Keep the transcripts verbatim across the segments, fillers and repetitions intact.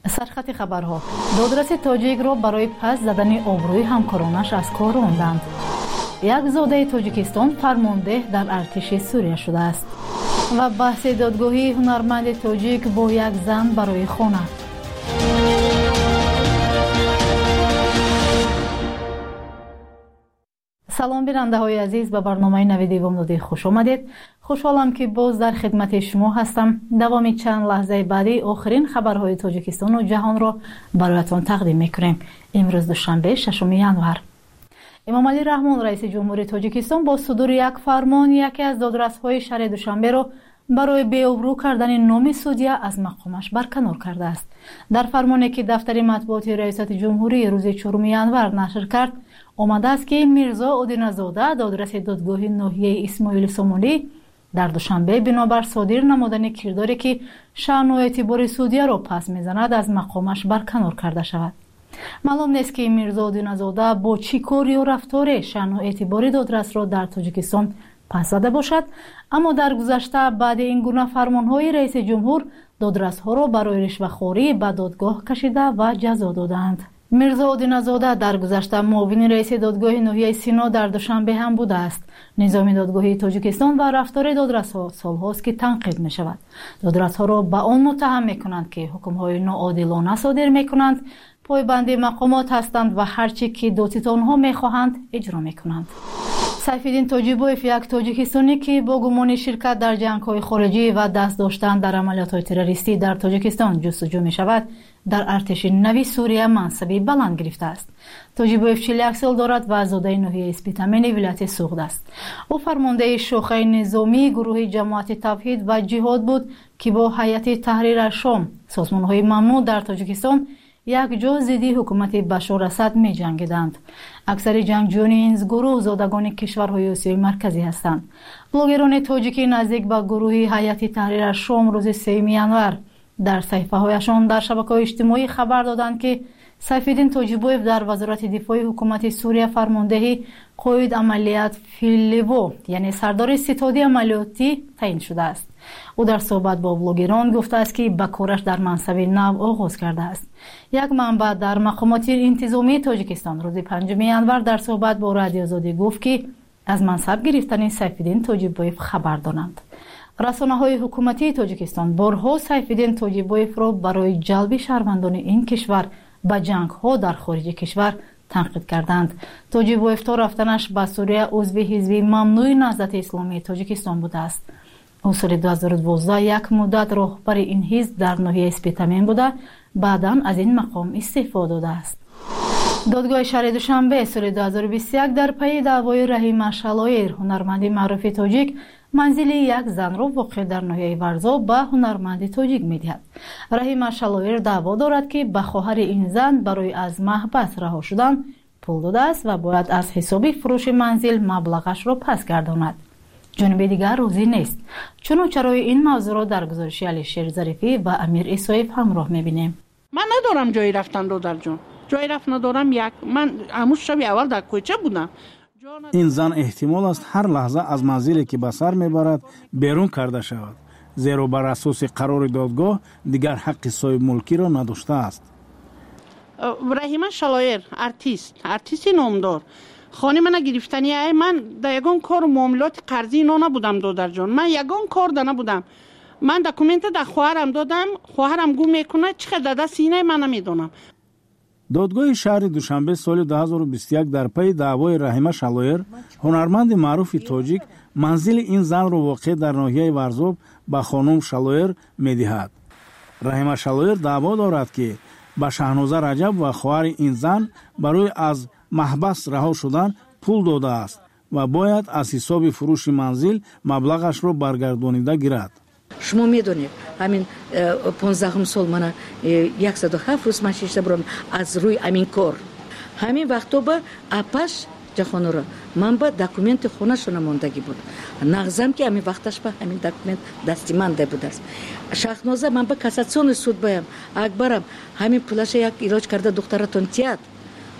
سرخط خبرها. دادرس تاجیک را برای پس زدن آبروی همکارانش از کار راندند. یک زاده تاجیکستان فرمانده در ارتش سوریه شده است. و بحث دادگاهی هنرمند تاجیک با یک زن برای خانه. سلام بیننده های عزیز، به برنامه نویدی وامدادی خوش آمدید. خوشحالم که باز در خدمت شما هستم. دوامی چند لحظه بعدی آخرین خبرهای تاجیکستان و جهان را برایتان تقدیم میکنیم. امروز دوشنبه ششم ژانویه. امام علی رحمان رئیس جمهوری تاجیکستان با صدور یک فرمان یکی از دادرس‌های شهر دوشنبه را برای بی‌آبرو کردن نام سودیا از مقامش برکنار کرده است. در فرمانی که دفتر مطبوعات ریاست جمهوری روز چهارم ژانویه نشر کرد، آمده است که میرزا آدینه‌زاده دادرس دادگاه ناحیه اسماعیل سامانی در دوشنبه بنابر صادر نمودن کرداری که شأن و اعتبار سودیا را پس میزند از مقامش برکنار کرده شود. معلوم نیست که میرزا آدینه‌زاده با چی کار یا رفتار شأن و اعتبار دادرس را در تاجیکستان پس زده باشد، اما در گذشته بعد این گونه فرمانهای رئیس جمهور دادرس‌ها را برای رشوه‌خوری به دادگاه کشیده و جزا دادند. میرزا آدینه‌زاده در گذشته معاون رئیس دادگاه ناحیه سینا در دوشنبه هم بوده است. نظام دادگاهی تاجیکستان و رفتار دادرس‌ها سال‌هاست که تنقید می‌شود. دادرس‌ها را به آن متهم می‌کنند که حکم‌های ناعادلانه صادر می‌کنند، پایبند مقامات هستند و هرچی که دادستان آنها می‌خواهند اجرا می‌کنند. سیفالدین تاجیبوف، یک تاجیکستانی که با گمان شرکت در جنگ‌های خارجی و دست داشتن در عملیات‌های تروریستی در تاجیکستان جستجو می‌شود، در ارتش نوی سوریه منصبی بلند گرفته است. تاجیبوف چهل و یک سال دارد و زاده ناحیه اسپیتامین ولایت سوغد است. او فرمانده شاخه نظامی گروه جماعت توحید و جهاد بود که با هیئت تحریر شام، سازمان‌های ممنوع در تاجیکستان، یک جا ضد حکومت بشار اسد می جنگیدند. اکثر جنگجویان این گروه زادگان کشورهای آسیای مرکزی هستند. بلاگران تاجیکی نزدیک به گروه هیئت تحریر شام روز سوم ژانویه در صفحه هایشان در شبکه‌های اجتماعی خبر دادند که سیفالدین تاجیبوف در وزارت دفاع حکومت سوریه فرماندهی قائد عملیات فیلیوو، یعنی سردار ستاد عملیاتی تعیین شده است. او در صحبت با بلاگران گفته است که به کارش در منصب نو آغاز کرده است. یک منبع در مقامات انتظامی تاجیکستان روز پنجم ژانویه در صحبت با رادیو آزادی گفت که از منصب گرفتن سیفالدین تاجیبوف خبر دارند. رسانه‌های حکومتی تاجیکستان بارها سیفالدین تاجیبوف را برای جلب شهروندان این کشور به جنگ‌ها در خارج کشور تنقید کردند. تاجیبوف تا رفتنش به سوریه عضو حزب ممنوع نهضت اسلامی تاجیکستان بوده است. او سال دو هزار و دوازده یک مدت راهبر این حزب در ناحیه اسپیتامین بوده، بعداً از این مقام استعفا داده است. دادگاه شهر دوشنبه سال دو هزار و بیست و یک در پی دعوای رحیمه شلایر، هنرمند معروف تاجیک، منزل یک زن را واقع در ناحیه ورزا به هنرمند تاجیک می‌دهد. رحیمه شلایر دعوا دارد که به خواهر این زن برای از محبس رها شدن پول داده است و باید از حساب فروش منزل مبلغش را پس گرداند. جانب دیگر روزی نیست. چنانچه این موضوع را در گزارش علیشیر ظریفی و امیر اسایف همراه می‌بینیم. من ندارم جایی رفتن دادر جان. جایی رفت ندارم. یک من همون شب اول در کوچه بودم. این زن احتمال است هر لحظه از منزلی که به سر میبرد بیرون کرده شود، زیرا بر اساس قرار دادگاه دیگر حق صاحب ملکی را نداشته است. رحیمه شلایر، ارتیست، ارتیست نامدار. خانه من گرفتنی ای من در یگان کار معاملات قرضی اینا نبودم دادر جان. من یگان کار ده نبودم. من دکومنت در خواهرم دادم، خواهرم گم میکنه، چقدر دست اینه من نمیدونم. دادگاه شهر دوشنبه سال دو هزار و بیست و یک در پی دعوای رحیمه شلایر، هنرمند معروف تاجیک، منزل این زن را واقع در ناحیه ورزاب به خانم شلایر می‌دهد. رحیمه شلایر دعوا دارد که به شهنازه رجب و خواهر این زن برای از محبس رها شدن پول داده است و باید از حساب فروش منزل مبلغش را برگردانیده گیرد. شما میدونید همین پانزدهم سال من صد و هفت روز من شیشته برام از روی همین کار همین وقتا با اپاش جهان را من با دکومنت خونه شون ماندگی بود نغزم که همین وقتش با همین دکومنت دستی مانده بود است. شهنازه من با کاساسیون سود بایم اکبرم همین پولش یک ایلاج کرده دخترتون تیات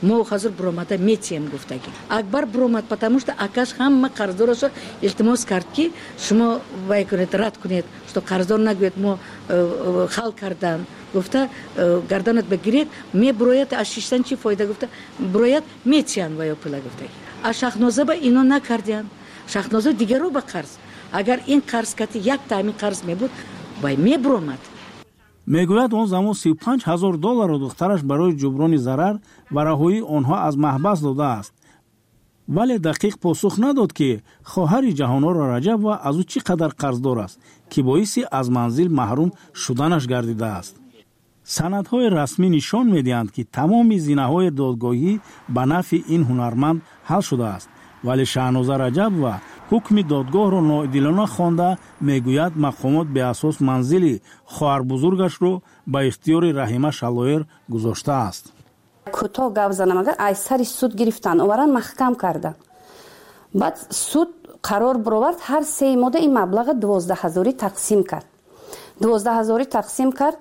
мо ҳозир буромада метием гуфтаги акбар буромад, потому что акаш ҳама қарздорашо илтимос кард ки шумо вай кунед, рад кунед, что қарздор нагӯед мо хал кардан, гуфта гарданат бигиред, мебурояд, аз шиштан чи фоида, гуфта бурояд метиян ваё пула гуфтаги. А Шахноза ба ино накардиян. Шахноза дигаро ба қарз. Агар ин қарз кати як таъмин қарз мебуд, вай мебуромад. мегӯяд он замон си و پنج ҳазор долларро духтараш барои ҷуброни зарар ва раҳоии онҳо аз маҳбас додааст. вале дақиқ посух надод ки хоҳари ҷаҳоноро Раҷаб ва аз ӯ чӣ қадар қарздор аст, ки боиси аз манзил маҳрум шуданаш гардидааст. санадҳои расмӣ нишон медиҳанд, ки тамоми зинаҳои додгоҳӣ ба нафъи ин ҳунарманд ҳал шудааст. вале Шаҳноза Раҷаб ва ҳукми додгоҳро ноодилона хонда, мегӯяд мақомот беасос манзили хоҳарбузургашро ба ихтиёри Раҳима Шалоер гузоштааст. кӯтоҳ гап занам, агар ай сари суд гирифтан оваран маҳкам кардан, баъд суд қарор бировард, ҳар сеи мода ин маблаға дувоздаҳ-ҳазорӣ тақсим кард. дувоздаҳ-ҳазорӣ тақсим кард.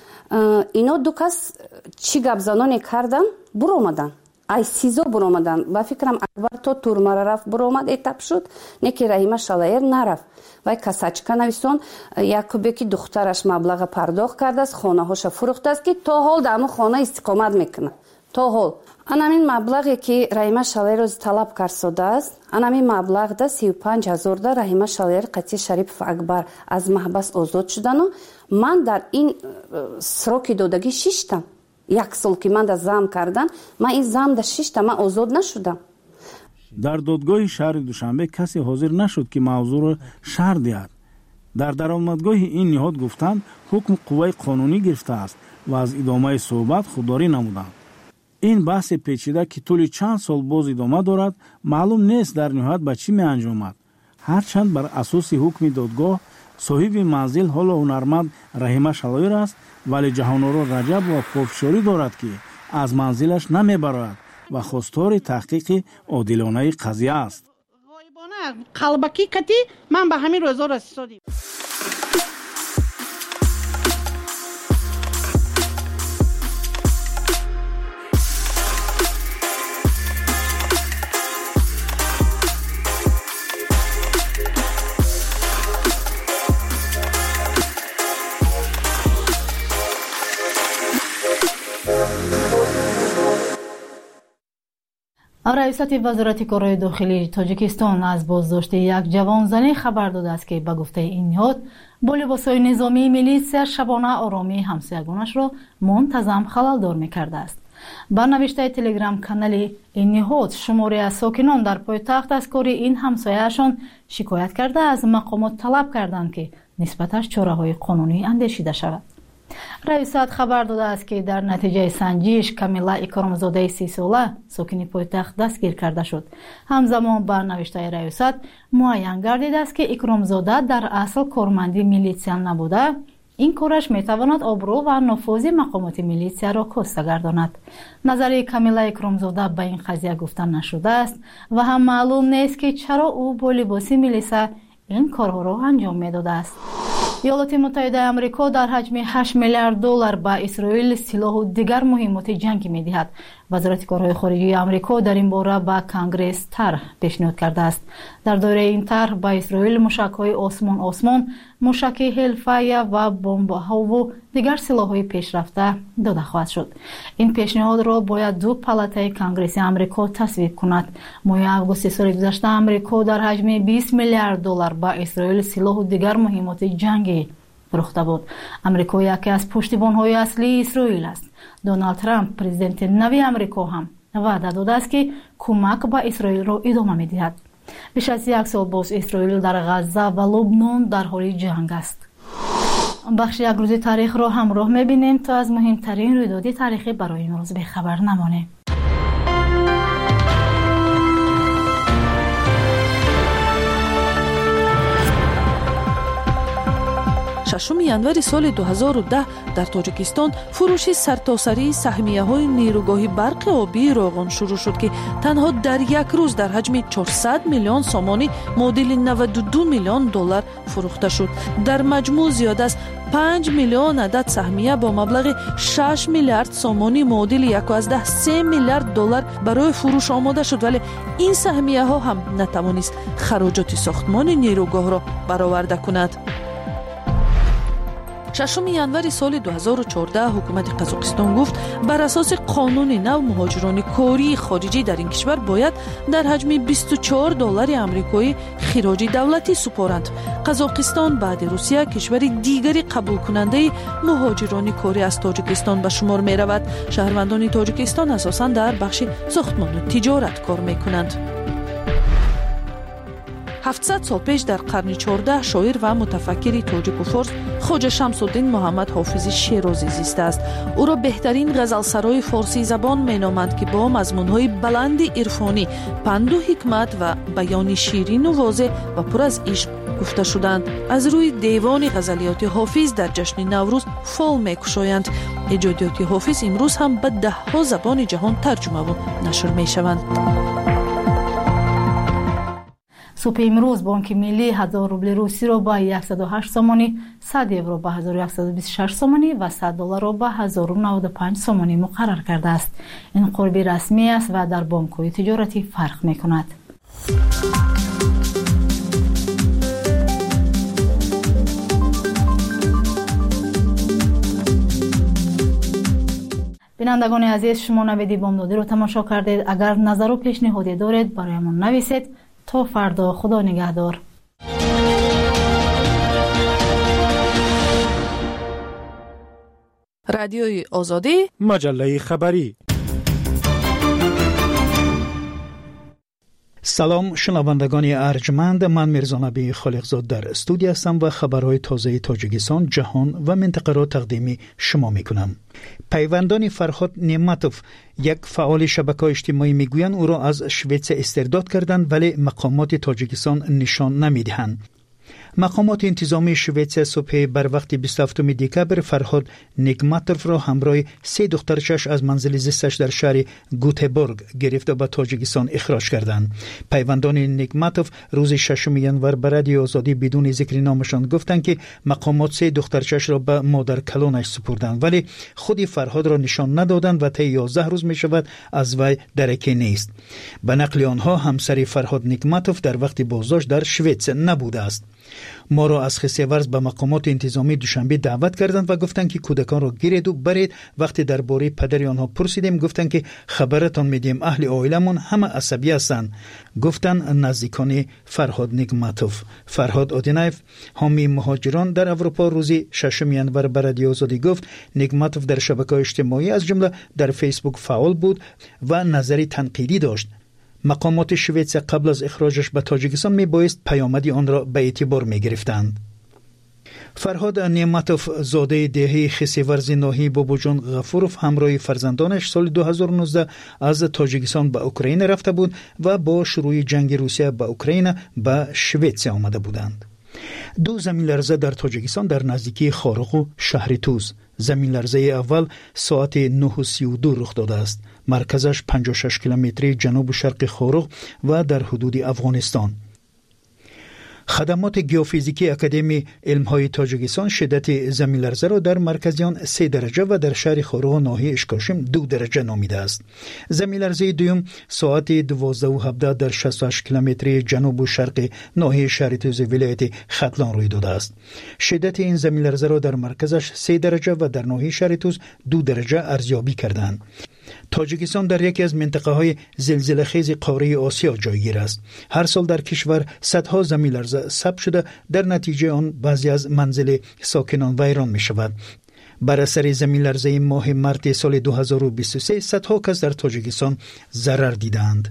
ино ду кас чӣ гапзаноне кардан, буромадан, ай сизо буромадан. ба фикрам акбар то турмара рафт, буромад, этап шуд, не ки Раҳима Шалоер нарафт. вай касачка нависон, якубе ки духтараш маблаға пардохт кардааст, хонаҳоша фурӯхтааст, ки то ҳол дар ҳамон хона истиқомат мекунад. то ҳол анамин маблағе ки Раҳима Шалоер роз талаб карсодааст, анамин маблағ да си و پنج ҳазор да Раҳима Шалоер Қатӣ Шарипов Акбар аз маҳбас озод шудану ман дар ин сроки додагӣ шиштам. як сол ки ман да зам кардан, ман ин зам да шиштам, ман озод нашудам. дар додгоҳи шаҳри Душанбе касе ҳозир нашуд ки мавзӯъро шарҳ диҳад. дар даромадгоҳи ин ниҳод гуфтанд, ҳукм қувваи қонунӣ гирифтааст ва аз идомаи суҳбат худдорӣ намуданд. ин баҳси печида ки тӯли чанд сол боз идома дорад, маълум нест дар ниҳоят ба чӣ меанҷомад. ҳарчанд бар асоси ҳукми додгоҳ соҳиби манзил ҳоло ҳунарманд Раҳима Шалоер аст, вале ҷаҳоноро Раҷаб ва подшорӣ дорад ки аз манзилаш намебарояд ва хостори таҳқиқи одилонаи қазия аст. ғоибона қалбакӣ кати ман ба ҳамин рӯзо расисодем. раисати вазорати корои дохилии Тоҷикистон аз боздошти як ҷавонзанӣ хабар додааст ки ба гуфтаи ин ниҳод бо либосҳои низомии милитсия шабона оромии ҳамсоягонашро мунтазам халалдор мекардааст. ба навиштаи телеграм-канали ин ниҳод шуморе аз сокинон дар пойтахт аз кори ин ҳамсояашон шикоят карда аз мақомот талаб карданд ки нисбаташ чораҳои қонунӣ андешида шавад. раисат хабар додааст ки дар натиҷаи санҷиш Камила Икромзодаи си сола сокини пойтахт дастгир карда шуд. ҳамзамон ба навиштаи раисат муайян гардидааст ки Икромзода дар асл корманди милитсия набуда, ин кораш метавонад обрӯ ва нуфузи мақомоти милитсияро коста гардонад. назари Камила Икромзода ба ин қазия гуфта нашудааст ва ҳам маълум нест ки чаро ӯ бо либоси милиса ин корҳоро анҷом медодааст. иёлоти муттаҳидаи амрико дар ҳаҷми ҳашт миллиард доллар ба Исроил силоҳу дигар муҳимоти ҷангӣ медиҳад. вазорати корҳои хориҷии амрико дар ин бора ба Конгресс тарҳ пешниҳод кардааст. дар доираи ин тарҳ ба Исроил мушакҳои осмон осмон, мушаки ҳелфая ва бомбаҳову дигар силоҳҳои пешрафта дода хоҳад шуд. ин пешниҳодро бояд ду палатаи Конгресси амрико тасвиб кунад. моҳи августи соли гузашта амрико дар ҳаҷми бист миллиард доллар ба Исроил силоҳу дигар муҳимоти ҷангӣ фурӯхта буд. амрико яке аз пуштибонҳои аслии Исроил аст. Доналд Трамп, президенти нави амрико, ҳам ваъда додааст ки кӯмак ба Исроилро идома медиҳад. بیش از یک سال باز اسرائیل در غزه و لبنان در حال جنگ است. بخش یک روزی تاریخ رو همراه می‌بینیم تا از مهمترین رویدادهای تاریخی برای امروز به خبر نمانیم. ششم январи соли дуҳазору даҳ дар Тоҷикистон фурӯши сартосарии саҳмияҳои нейругоҳи барқи обии Роғон шурӯъ шуд ки танҳо дар як рӯз дар ҳаҷми чорсад миллион сомонӣ муодили наваду ду миллион доллар фурӯхта шуд. дар маҷмӯъ зиёда аз پنج میلیون عدد سهمیه با مبلغ شش میلیارد سومانی معادل یک و ده سه میلیارد دلار برای فروش آماده شد، ولی این سهمیه ها هم نتوانست خراجات ساختمان نیروگاه را برآورده کند. ششم январи соли ду ҳазору чордаҳ ҳукумати қазоқистон гуфт бар асоси қонуни нав муҳоҷирони кории хориҷӣ дар ин кишвар бояд дар ҳаҷми бисту чор доллари амрикоӣ хироҷи давлатӣ супоранд. қазоқистон баъди русия кишвари дигари қабулкунандаи муҳоҷирони корӣ аз тоҷикистон ба шумор меравад. шаҳрвандони тоҷикистон асосан дар бахши сохтмону тиҷорат кор мекунанд. ҳафтсад сол пеш дар қарни чордаҳ шоир ва мутафаккири тоҷику форс хоҷа шамсуддин муҳаммад ҳофизи шерозӣ зистааст. ӯро беҳтарин ғазалсарои форсӣ забон меноманд ки бо мазмунҳои баланди ирфонӣ, панду ҳикмат ва баёни ширину возеҳ ва пур аз ишқ гуфта шуданд. аз рӯи девони ғазалиёти ҳофиз дар ҷашни наврӯз фол мекушоянд. эҷодиёти ҳофиз имрӯз ҳам ба даҳҳо забони ҷаҳон тарҷумаву нашр мешаванд. субҳи имрӯз бонки миллӣ ҳазор рубли русиро ба яксаду ҳашт сомонӣ, сад евро ба ҳазору яксаду бисту шаш сомонӣ ва сад долларро ба ҳазору наводу панҷ сомонӣ муқаррар кардааст. ин қурби расмӣ аст ва дар бонкҳои тиҷоратӣ фарқ мекунад. бинандагони азиз, шумо наведи бомдодиро тамошо кардед. агар назару пешниҳоде доред, бароямон нависед. تو فردا، خدا نگهدار. رادیوی آزادی، مجله خبری. سلام شنوندگان ارجمند، من میرزا نبی خالقزاد در استودیو هستم و خبرهای تازه تاجیکستان، جهان و منطقه را تقدیم شما میکنم. پیوندان فرهاد نعمتوف، یک فعال شبکه اجتماعی، میگویند او را از شویتس استرداد کردند ولی مقامات تاجیکستان نشان نمیدهند. مقامات انتظامی شویتس صبح بر وقت بیست و هفتم دکبر فرهاد نگماتوف را همراه سه دخترش از منزل زیستش در شهر گوتهبورگ گرفته به تاجیکستان اخراج کردند. پیوندان نگماتوف روز ششم ینور به رادیو آزادی بدون ذکر نامشان گفتند که مقامات سه دخترش را به مادر کلانش سپردند ولی خود فرهاد را نشان ندادند و تا یازده روز می شود از وی درکی نیست. به نقل آنها همسر فرهاد نگماتوف در وقت بازداشت در شویتس نبوده است. ما را از خسیورز به مقامات انتظامی دوشنبه دعوت کردند و گفتند که کودکان را گیرید و برید. وقتی درباره پدر آنها پرسیدیم گفتند که خبرتان میدیم اهل عائلمون همه عصبی هستند. گفتند نزدیکان فرهاد نگماتوف. فرهاد آدینایف، حامی مهاجران در اروپا، روز ششم ینور به رادیو آزادی گفت نگماتوف در شبکه‌های اجتماعی از جمله در فیسبوک فعال بود و نظری تنقیدی داشت. مقامات شویتس قبل از اخراجش به تاجیکستان می بایست پیامدی آن را به اعتبار می گرفتند. فرهاد نعمتوف زاده دهه خسیورز ناحیه بابوجان غفوروف همراه فرزندانش سال دو هزار و نوزده از تاجیکستان به اوکراین رفته بود و با شروع جنگ روسیه به اوکراین به شویتس آمده بودند. دو زمین لرزه در تاجیکستان در نزدیکی خارق و شهر توز. زمین لرزه اول ساعت نه و سی و دو رخ داده است. مرکزش پنجاه و شش کیلومتری جنوب شرق خارق و در حدود افغانستان. خدمات گیوفیزیکی اکادمی علم‌های تاجیکستان شدت زمین لرزه را در مرکزیان سه درجه و در شهر خارق و ناحیه اشکاشم دو درجه نامیده است. زمین لرزه دوم ساعت دوازده و هفده در شصت و هشت کیلومتری جنوب و شرق ناحیه شهر توز ولایت ختلان روی داده است. شدت این زمین لرزه را در مرکزش سه درجه و در ناحیه شهر توز دو درجه ارزیابی کردند. تاجیکستان در یکی از منطقه های زلزله خیز قاره آسیا جایگیر است. هر سال در کشور صدها زمین لرزه ثبت شده، در نتیجه آن بعضی از منزل ساکنان ویران می شود. بر اثر زمین لرزه ماه مارس سال دو هزار و بیست و سه صدها کس در تاجیکستان ضرر دیدند.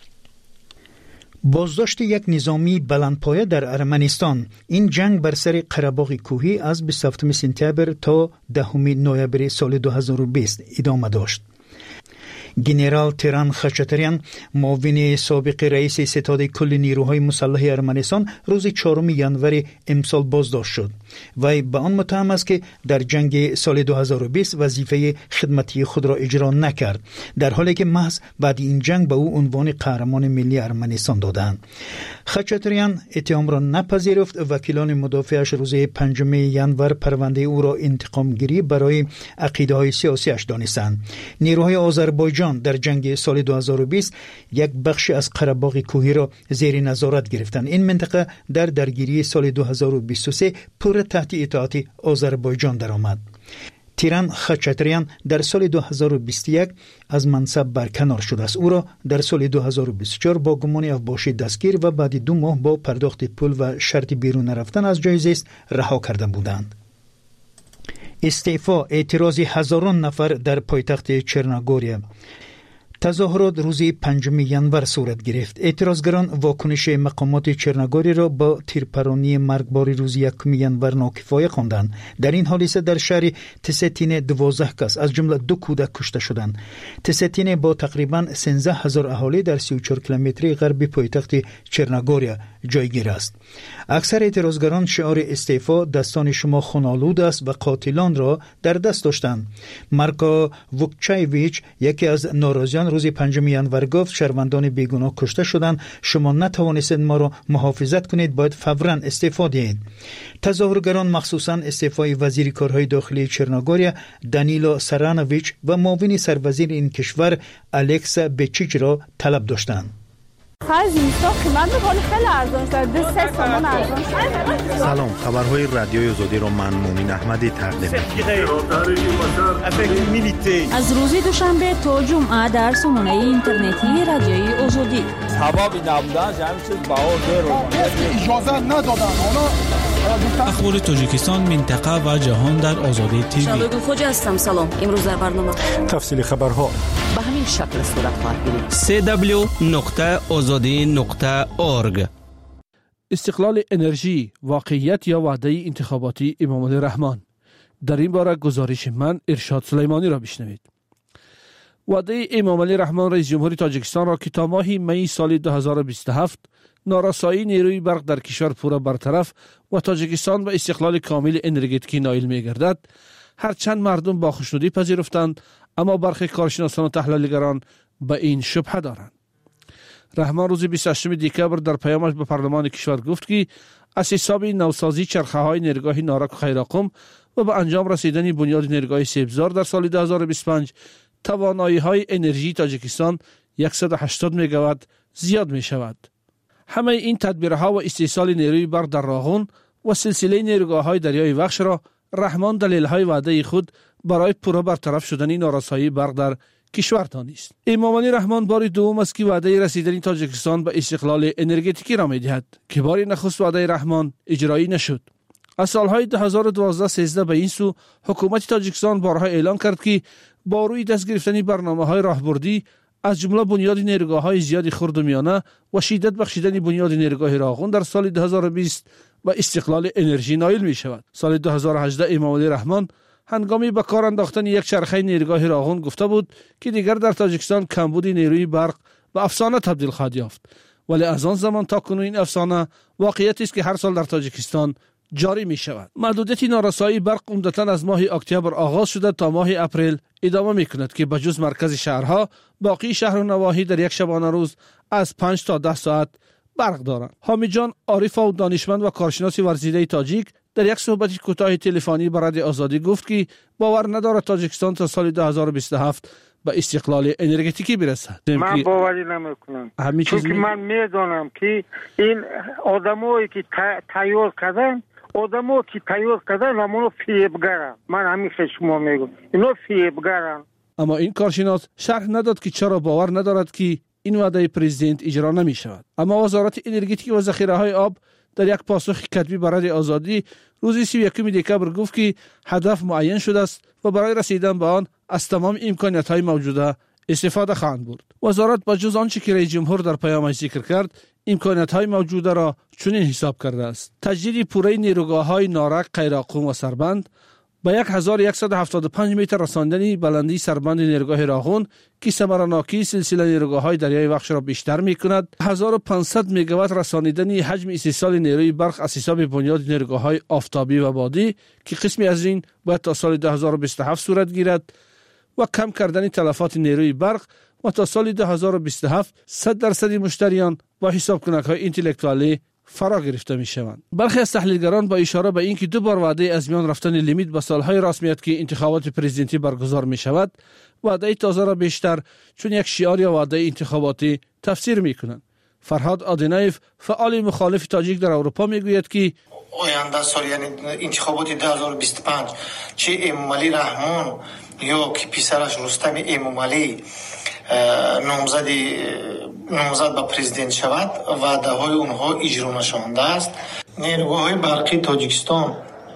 بازداشت یک نظامی بلندپایه در ارمنستان. این جنگ بر سر قره‌باغ کوهی از بیست و هفتم سپتامبر تا دهم نوامبر سال دو هزار و بیست ادامه داشت. گنرال تیران خچاتریان معاون سابق رئیس ستاد کل نیروهای مسلح ارمنستان روز چهارم ژانویه امسال بازداشت شد. وی به آن متهم است که در جنگ سال دو هزار و بیست وظیفه خدمتی خود را اجرا نکرد، در حالی که محض بعد این جنگ به او عنوان قهرمان ملی ارمنستان دادند. خچاتریان اتهام را نپذیرفت. وکیلان مدافعش روز پنجم ژانویه پرونده او را انتقام گیری برای عقیده های سیاسی اش دانستند. نیروهای آذربایجان در جنگ سال دو هزار و بیست یک بخش از قره‌باغ کوهی را زیر نظارت گرفتند. این منطقه در درگیری سال دو هزار و بیست و سه پور تحت اطاعت آذربایجان درآمد. تیران خچاتریان در سال دو هزار و بیست و یک از منصب برکنار شده است. او را در سال دو هزار و بیست و چهار با گمان افباشی دستگیر و بعد دو ماه با پرداخت پول و شرط بیرون رفتن از جای زیست رها کرده بودند. استعفا اعتراضی هزاران نفر در پایتخت چرنوگوریا. تظاهرات روز پنجم ژانویه صورت گرفت. اعتراضگران واکنش مقامات چرنوگوری را با تیرپرانی مرگبار روز یکم ژانویه ناکفایه خواندند. در این حادثه در شهر تستین دوازده کس از جمله دو کودک کشته شدند. تستین با تقریبا سیزده هزار اهالی در سی و چهار کیلومتری غربی پایتخت چرنوگوریا جایگیر است. اکثر اعتراضگران شعار استعفا دستان شما خونالود است و قاتلان را در دست داشتند. مارکو ووکچایویچ یکی از ناراضیان روز پنجم ژانویه گفت شهروندان بیگناه کشته شدند، شما نتوانستید ما را محافظت کنید، باید فوراً استعفا دهید. تظاهرگران مخصوصاً استعفای وزیر کارهای داخلی چرنوگوریا دانیلو سرانویچ و معاون سروزیر این کشور الکس بچیچ را طلب داشتند. سلام، خبرهای رادیوی آزادی را من مومن احمدی تقدیم می‌کنم. از روز دوشنبه تا جمعه در سامانه اینترنتی رادیوی آزادی. سببی نبودن همین چیز بهار اجازه ندادن. اخبار تاجیکستان، منطقه و جهان در آزادی تیوی. شادو خوجا هستم. سلام. امروز در برنامه تفصیل خبرها به همین شکل صورت خواهد گرفت. سی دبلیو نقطه آزادی نقطه اورگ. استقلال انرژی، واقعیت یا وعده انتخاباتی امام علی رحمان. در این باره گزارش من ارشاد سلیمانی را بشنوید. وعده امام علی رحمان رئیس جمهوری تاجیکستان را که تا ماه می سال دو هزار و بیست و هفت نارسایی نیروی برق در کشور پورا برطرف و تاجیکستان به استقلال کامل انرژتیکی نائل می گردد، هرچند مردم با خوشنودی پذیرفتند، اما برخی کارشناسان و تحلیلگران به این شبهه دارند. رحمان روز بیست و هشتم دکبر در پیامش به پارلمان کشور گفت که از حساب نوسازی چرخه های نیروگاه نارک و خیراقم و به انجام رسیدن بنیاد نیروگاه سیبزار در سال دو هزار و بیست و پنج توانایی های انرژی تاجیکستان صد و هشتاد مگاوات زیاد می شود. همه این تدبیرها و استیصال نیروی برق در راغون و سلسله نیروگاه های دریای وخش را رحمان دلیل های وعده خود برای پورا برطرف شدن نارسایی برق در کشور دانست. امام علی رحمان بار دوم است که وعده رسیدن تاجیکستان به استقلال انرژتیکی را می‌دهد که بار نخست وعده رحمان اجرایی نشد. از سالهای دو هزار و دوازده سیزده به این سو حکومت تاجیکستان بارها اعلان کرد که با روی دست گرفتن برنامه‌های راهبردی از جمله بنیاد نیروگاه‌های زیاد خرد و میانه و شدت بخشیدن بنیاد نیروگاه راغون در سال دو هزار و بیست و استقلال انرژی نائل می شود. سال دو هزار و هجده امام علی رحمان هنگامی به کار انداختن یک چرخه نیروگاه راغون گفته بود که دیگر در تاجیکستان کمبود نیروی برق به افسانه تبدیل خواهد یافت، ولی از آن زمان تا کنون این افسانه واقعیتی است که هر سال در تاجیکستان جاری می شود. محدودیت نارسایی برق عمدتاً از ماه اکتبر آغاز شده تا ماه اپریل ادامه می کند که بجز مرکز شهرها باقی شهر و نواحی در یک شبانه روز از پنج تا ده ساعت برق دارند. حامد جان عارف و دانشمند و کارشناس ورزیده تاجیک در یک صحبت کوتاه تلفنی با رادیو آزادی گفت که باور ندارد تاجیکستان تا سال دو هزار و بیست و هفت به استقلال انرژتیکی برسد. من باوری نمیکنم، چون که من میدونم که این آدمایی که تیار کردن آدمایی که تیار کردن همونو فریبگرن. من همیشه شما میگم اینو فریبگرن. اما این کارشناس شرح نداد که چرا باور ندارد که این وعده پرزیدنت اجرا نمی شود. اما وزارت انرژتیک و ذخیره های آب در یک پاسخ کتبی برای آزادی روز سی و یکم دکبر گفت که هدف معین شده است و برای رسیدن به آن از تمام امکانات های موجوده استفاده خواهند برد. وزارت با جز آنچه که رئیس جمهور در پیامش ذکر کرد امکانات های موجوده را چنین حساب کرده است: تجدید پوره نیروگاه های نارک، قیراقوم و سربند، به صد و صد و هفتاد و پنج متر رساندن بلندی سربند نیروگاه راغون که ثمرناکی سلسله نیروگاه‌های دریای وخش را بیشتر می‌کند. هزار و پانصد میگاوات رسانیدن حجم استحصال نیروی برق از حساب بنیاد نیروگاه‌های آفتابی و بادی که قسمی از این باید تا سال دو هزار و بیست و هفت صورت گیرد و کم کردن تلفات نیروی برق و تا سال دو هزار و بیست و هفت صد درصد مشتریان با حساب کنک‌های اینتלקتوالی فرا گرفته می شوند. برخی از تحلیلگران با اشاره به اینکه دو بار وعده از میان رفتن لیمیت به سالهای رسمیت که انتخابات پرزیدنتی برگزار می شود وعده تازه را بیشتر چون یک شعار یا وعده انتخاباتی تفسیر می کنند. فرهاد آدینایف فعال مخالف تاجیک در اروپا می گوید که آینده سال یعنی انتخابات دو هزار و بیست و پنج چه امامعلی رحمان یا که پسرش رستم امامعلی نامزد نامزد به پرزیدنت شود وعده های اونها اجرا نشده است. نیروگاه های برقی تاجیکستان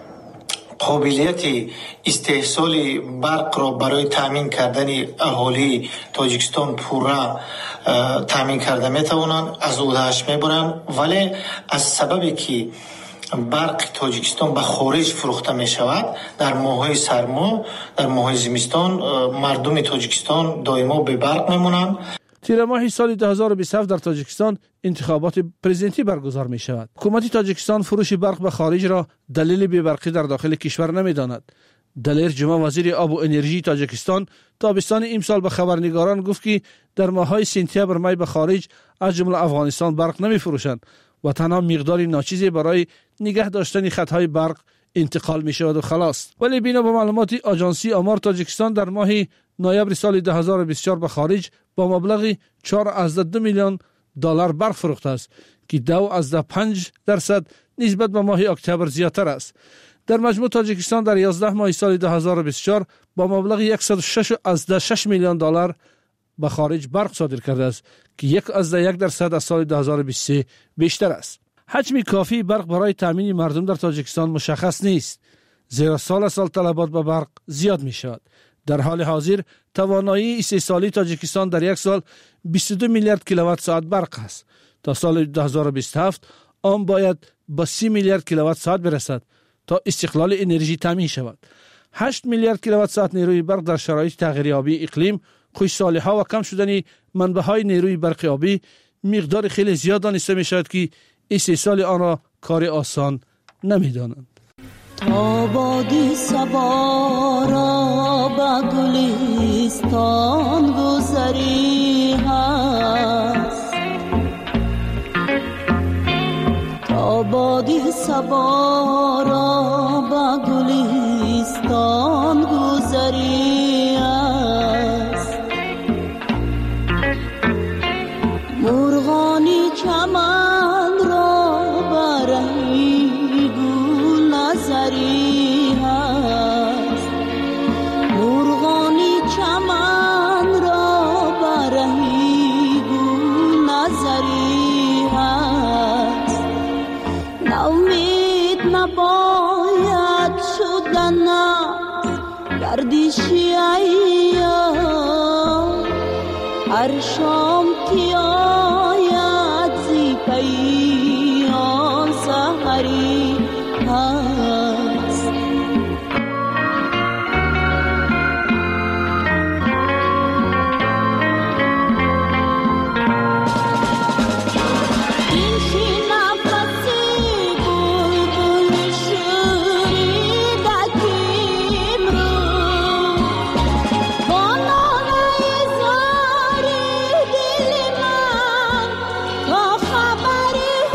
قابلیت استحصال برق را برای تامین کردن اهالی تاجیکستان پورا تامین کرده می توانند از عهده‌اش می برند، ولی از سببی که برق تاجیکستان به خارج فروخته می شود در ماه‌های سرما در ماه‌های زمستان مردم تاجیکستان دائما به برق میمونند. تیر ماه سال دو هزار و بیست و هفت در تاجیکستان انتخابات پرزیدنتی برگزار می شود. حکومت تاجیکستان فروش برق به خارج را دلیل بی‌برقی در داخل کشور نمی داند. دلیر جمعه وزیر آب و انرژی تاجیکستان تابستان امسال به خبرنگاران گفت که در ماه‌های سپتامبر می به خارج از جمله افغانستان برق نمی فروشند و تنها مقداری ناچیزی برای نگه داشتن خطهای برق انتقال می شود و خلاص. ولی بنا به معلومات آژانسی آمار تاجیکستان در ماه نوامبر سال دو هزار و بیست و چهار به خارج با مبلغ چهار ممیز دو میلیون دلار برق فروخته است که دو ممیز پنج درصد نسبت به ماه اکتبر زیادتر است. در مجموع تاجیکستان در یازده ماه سال دو هزار و بیست و چهار با مبلغ صد و شش ممیز شش میلیون دلار به خارج برق صادر کرده است که یک ممیز یک درصد از سال دو هزار و بیست و سه بیشتر است. حجم کافی برق برای تامین مردم در تاجیکستان مشخص نیست، زیرا سال سال طلبات به برق زیاد می شود. در حال حاضر توانایی استحصالی تاجیکستان در یک سال بیست و دو میلیارد کیلووات ساعت برق است. تا سال دو هزار و بیست و هفت آن باید به سی میلیارد کیلووات ساعت برسد تا استقلال انرژی تامین شود. هشت میلیارد کیلووات ساعت نیروی برق در شرایط تغییریابی اقلیم، خشکسالی‌ها و کم شدن منبع‌های نیروی برق آبی مقدار خیلی زیاد دانسته می شود که استحصال آن را کار آسان نمی دانند. تا بادی صبا را به گلستان گذری هست، تا بادی صبا را به گلستان گذری هست، مرغانی چمن را برهی گل نظری هست، مرغانی چمن را برهی گل نظری هست، نومید نباید شدن گردشی ایام، هر شام که آید زی پیان سحری هست. این شی نفسی بلبل شوریده کیم رو، با نامه زاری دل من تا خبری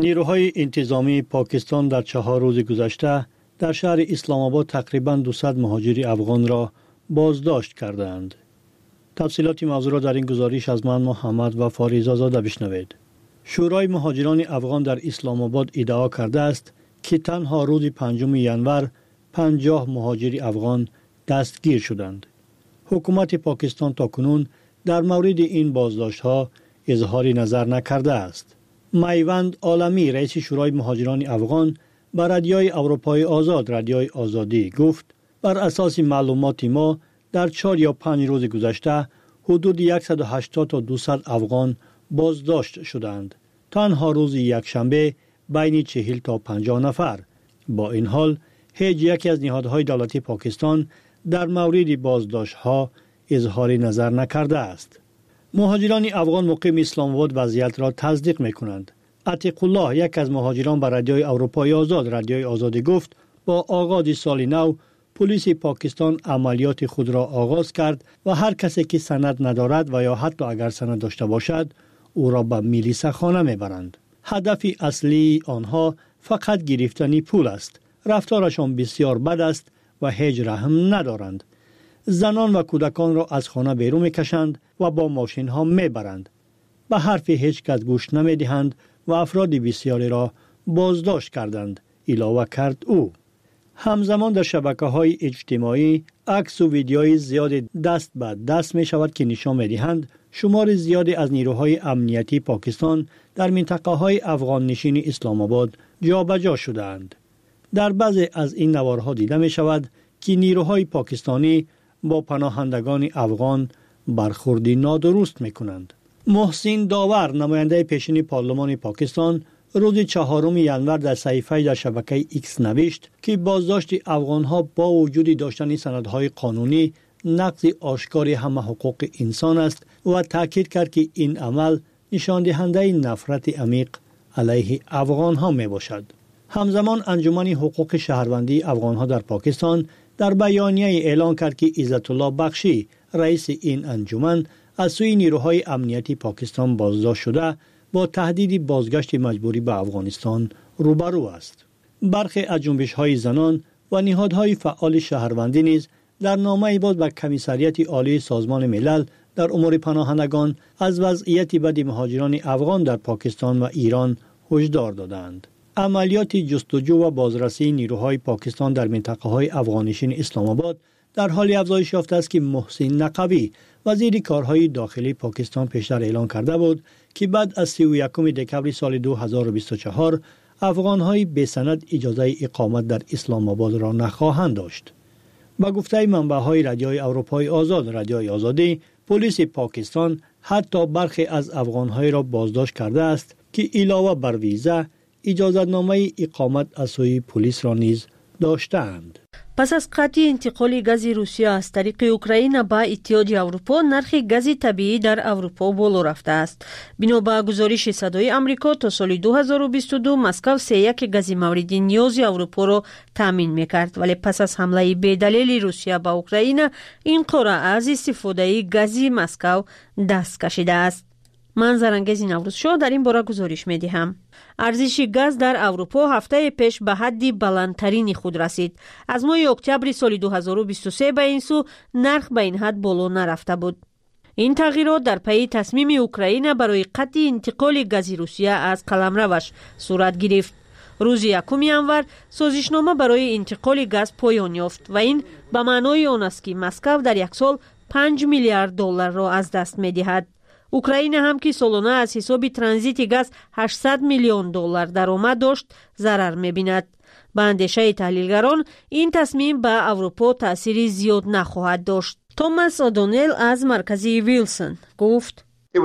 نیروهای انتظامی پاکستان در چهار روز گذشته در شهر اسلام آباد تقریباً دویست مهاجر افغان را بازداشت کردند. تفصیلات موضوع را در این گزارش از من محمد و فاریزا زاده بشنوید. شورای مهاجران افغان در اسلام آباد ادعا کرده است که تنها روز پنجم ژانویه پنجاه مهاجر افغان دستگیر شدند. حکومت پاکستان تاکنون در مورد این بازداشت‌ها اظهار نظر نکرده است. میوند عالمی رئیس شورای مهاجران افغان به رادیوی اروپای آزاد رادیوی آزادی گفت بر اساس معلومات ما در چهار یا پنج روز گذشته حدود صد و هشتاد تا دویست افغان بازداشت شدند. تنها روز یکشنبه بین چهل تا پنجاه نفر. با این حال هیچ یکی از نهادهای دولتی پاکستان در مورد بازداشت‌ها اظهار نظر نکرده است. مهاجران افغان مقیم اسلام آباد وضعیت را تصدیق می‌کنند. عتیق الله یک از مهاجران به رادیوی اروپای آزاد رادیوی آزادی گفت با آغاز سال نو پلیس پاکستان عملیات خود را آغاز کرد و هر کسی که سند ندارد و یا حتی اگر سند داشته باشد او را به میلیسه خانه میبرند. هدف اصلی آنها فقط گرفتن پول است. رفتارشان بسیار بد است و هیچ رحم ندارند. زنان و کودکان را از خانه بیرون میکشند و با ماشین ها میبرند. به حرف هیچ کس گوش نمیدهند و افراد بسیاری را بازداشت کردند. علاوه کرد او. همزمان در شبکه‌های اجتماعی عکس و ویدیوهای زیاد دست به دست می شود که نشان می دهند شمار زیادی از نیروهای امنیتی پاکستان در منطقه‌های افغان نشین اسلام آباد جابجا شدند. در بعضی از این نوارها دیده می شود که نیروهای پاکستانی با پناهندگان افغان برخوردی نادرست می کنند. محسن داور نماینده پیشین پارلمان پاکستان روز چهارم ژانویه در صحیفه در شبکه ایکس نوشت که بازداشت افغانها با وجود داشتن سندهای قانونی نقض آشکار همه حقوق انسان است و تاکید کرد که این عمل نشان دهنده نفرت عمیق علیه افغانها می باشد. همزمان انجمن حقوق شهروندی افغانها در پاکستان در بیانیه اعلام کرد که عزت الله بخشی رئیس این انجمن از سوی نیروهای امنیتی پاکستان بازداشت شده با تهدید بازگشت مجبوری به افغانستان روبرو است. برخی از جنبش‌های زنان و نهادهای فعال شهروندی نیز در نامه‌ای باز به کمیسریت عالی سازمان ملل در امور پناهندگان از وضعیت بد مهاجران افغان در پاکستان و ایران هشدار دادند. عملیات جستجو و بازرسی نیروهای پاکستان در منطقه‌های افغاننشین اسلام آباد در حال افزایش یافته است که محسن نقوی وزیر کارهای داخلی پاکستان پیشتر اعلام کرده بود که بعد از سی و یکم دکمبر سال دو هزار و بیست و چهار افغان‌های بی سند اجازه اقامت در اسلام آباد را نخواهند داشت. با گفته منبع‌های رادیوی اروپای آزاد رادیوی آزادی، پلیس پاکستان حتی برخی از افغان‌های را بازداشت کرده است که علاوه بر ویزا اجازه‌نامه اقامت از سوی پلیس را نیز داشتند. پس از قطع انتقال گاز روسیه از طریق اوکراین به اتحادیه اروپا، نرخ گاز طبیعی در اروپا بالا رفته است. بنا به گزارش صدای آمریکا تا سال دو هزار و بیست و دو مسکو سه یک گاز مورد نیاز اروپا را تامین می‌کرد، ولی پس از حمله بی‌دلیل روسیه به اوکراین این قاره از استفاده گاز مسکو دست کشیده است. من زرنگیز نوروز شو در این باره گزارش می دهم. ارزش گاز در اروپا هفته پیش به حد بلندترین خود رسید. از ماه اکتبر سال دو هزار و بیست و سه به این سو نرخ به این حد بالا نرفته بود. این تغییرات در پی تصمیم اوکراین برای قطع انتقال گاز روسیه از قلمروش صورت گرفت. روز یکم ژانویه سازشنامه برای انتقال گاز پایان یافت و این به معنای آن است که مسکو در یک سال پنج میلیارد دلار را از دست می دهد. اوکراین هم که سالانه از حساب ترانزیت گاز هشتصد میلیون دلار درآمد داشت ضرر می‌بیند. به اندیشه تحلیلگران این تصمیم به اروپا تأثیری زیاد نخواهد داشت. توماس اودونل از مرکز ویلسون گفت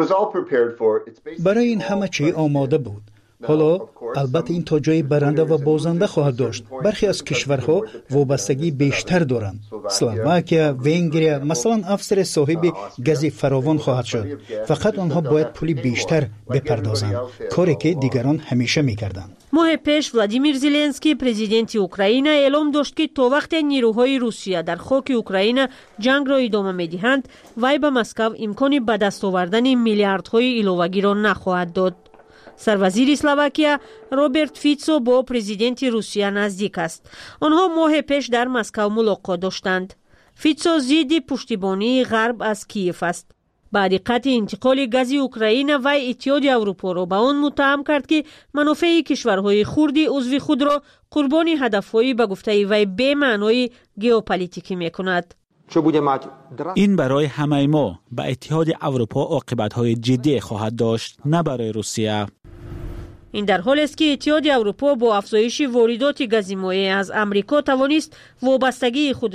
برای این همه چی آماده بود. حالا البته این تا جای برنده و بازنده خواهد داشت. برخی از کشورها وابستگی بیشتر دارند. اسلواکیا، ونگریا مثلا افسر صاحب گاز فراوان خواهد شد. فقط آنها باید پول بیشتر بپردازند، کاری که دیگران همیشه می‌کردند. ماه پیش ولادیمیر زلنسکی پرزیدنت اوکراین اعلام داشت که تا وقت نیروهای روسیه در خاک اوکراین جنگ را ادامه می‌دهند، وی به مسکو امکان به دست آوردن میلیاردهای ایلاوگی را نخواهد داد. سروزیر اسلواکیا روبرت فیتسو با پرزیدنت روسیه نزدیک است. آنها ماه پیش در مسکو ملاقات داشتند. فیتسو ضد پشتیبانی غرب از کیف است. بعد قطع انتقال گاز اوکراین و اتحاد اروپا را به آن متهم کرد که منافع کشورهای خرد عضو خود را قربان هدف‌های به گفته وی به معنای ژئوپلیتیکی می‌کند. این برای همه ما به اتحاد اروپا عاقبت‌های جدی خواهد داشت، نه برای روسیه. این در حالی است که اتحاد اروپا با افزایش واردات گاز مایع از آمریکا توانست وابستگی خود